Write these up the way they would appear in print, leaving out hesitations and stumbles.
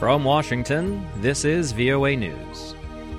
From Washington, this is VOA News.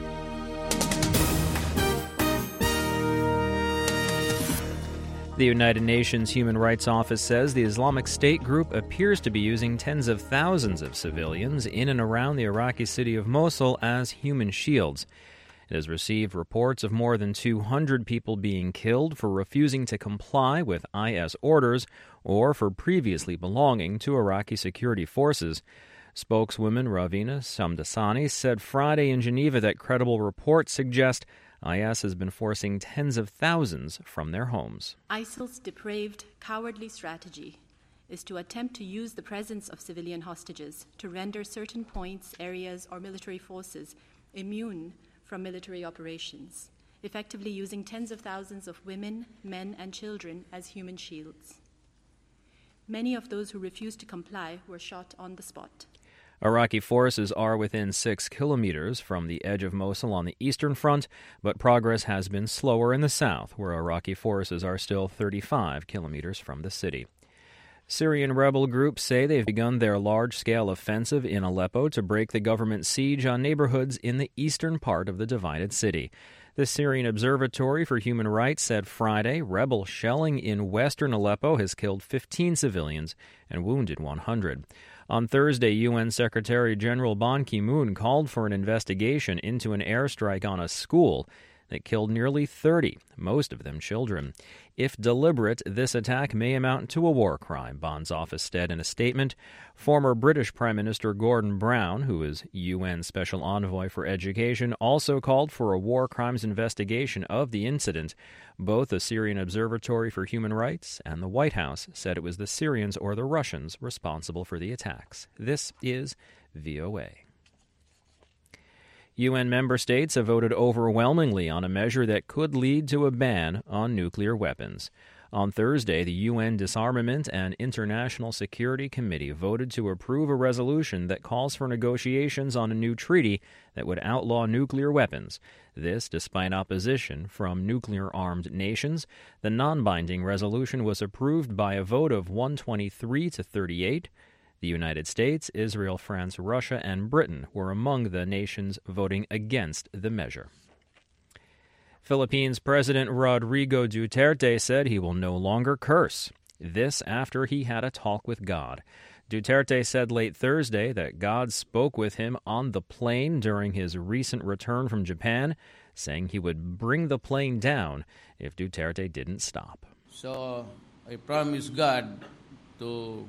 The United Nations Human Rights Office says the Islamic State group appears to be using tens of thousands of civilians in and around the Iraqi city of Mosul as human shields. It has received reports of more than 200 people being killed for refusing to comply with IS orders or for previously belonging to Iraqi security forces. Spokeswoman Ravina Shamdasani said Friday in Geneva that credible reports suggest IS has been forcing tens of thousands from their homes. ISIL's depraved, cowardly strategy is to attempt to use the presence of civilian hostages to render certain points, areas, or military forces immune from military operations, effectively using tens of thousands of women, men, and children as human shields. Many of those who refused to comply were shot on the spot. Iraqi forces are within 6 kilometers from the edge of Mosul on the eastern front, but progress has been slower in the south, where Iraqi forces are still 35 kilometers from the city. Syrian rebel groups say they've begun their large-scale offensive in Aleppo to break the government siege on neighborhoods in the eastern part of the divided city. The Syrian Observatory for Human Rights said Friday rebel shelling in western Aleppo has killed 15 civilians and wounded 100. On Thursday, UN Secretary General Ban Ki-moon called for an investigation into an airstrike on a school that killed nearly 30, most of them children. If deliberate, this attack may amount to a war crime, Ban's office said in a statement. Former British Prime Minister Gordon Brown, who is UN Special Envoy for Education, also called for a war crimes investigation of the incident. Both the Syrian Observatory for Human Rights and the White House said it was the Syrians or the Russians responsible for the attacks. This is VOA. UN member states have voted overwhelmingly on a measure that could lead to a ban on nuclear weapons. On Thursday, the UN Disarmament and International Security Committee voted to approve a resolution that calls for negotiations on a new treaty that would outlaw nuclear weapons. This, despite opposition from nuclear-armed nations. The non-binding resolution was approved by a vote of 123 to 38. The United States, Israel, France, Russia, and Britain were among the nations voting against the measure. Philippines President Rodrigo Duterte said he will no longer curse. This after he had a talk with God. Duterte said late Thursday that God spoke with him on the plane during his recent return from Japan, saying he would bring the plane down if Duterte didn't stop. So I promise God to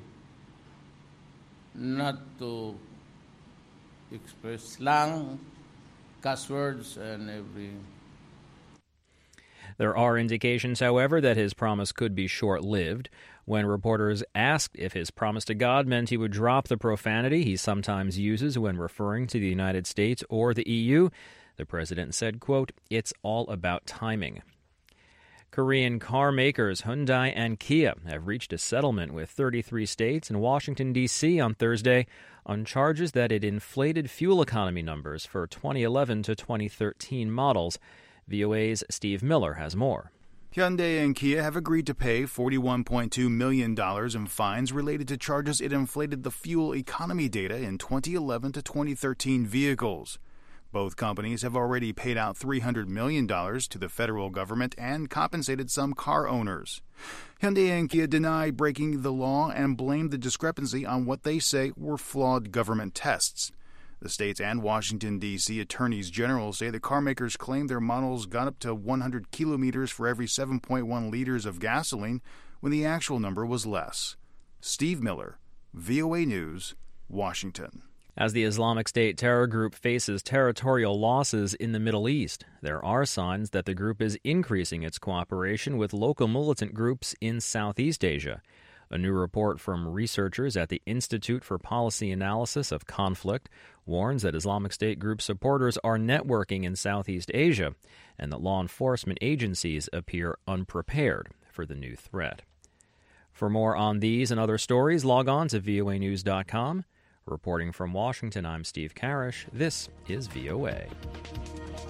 not to express slang, cuss words, and everything. There are indications, however, that his promise could be short-lived. When reporters asked if his promise to God meant he would drop the profanity he sometimes uses when referring to the United States or the EU, the president said, quote, "It's all about timing." Korean car makers Hyundai and Kia have reached a settlement with 33 states and Washington, D.C. on Thursday on charges that it inflated fuel economy numbers for 2011 to 2013 models. VOA's Steve Miller has more. Hyundai and Kia have agreed to pay $41.2 million in fines related to charges it inflated the fuel economy data in 2011 to 2013 vehicles. Both companies have already paid out $300 million to the federal government and compensated some car owners. Hyundai and Kia deny breaking the law and blame the discrepancy on what they say were flawed government tests. The states and Washington, D.C. attorneys general say the carmakers claim their models got up to 100 kilometers for every 7.1 liters of gasoline when the actual number was less. Steve Miller, VOA News, Washington. As the Islamic State terror group faces territorial losses in the Middle East, there are signs that the group is increasing its cooperation with local militant groups in Southeast Asia. A new report from researchers at the Institute for Policy Analysis of Conflict warns that Islamic State group supporters are networking in Southeast Asia and that law enforcement agencies appear unprepared for the new threat. For more on these and other stories, log on to voanews.com. Reporting from Washington, I'm Steve Karish. This is VOA.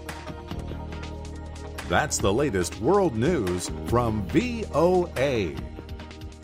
That's the latest world news from VOA.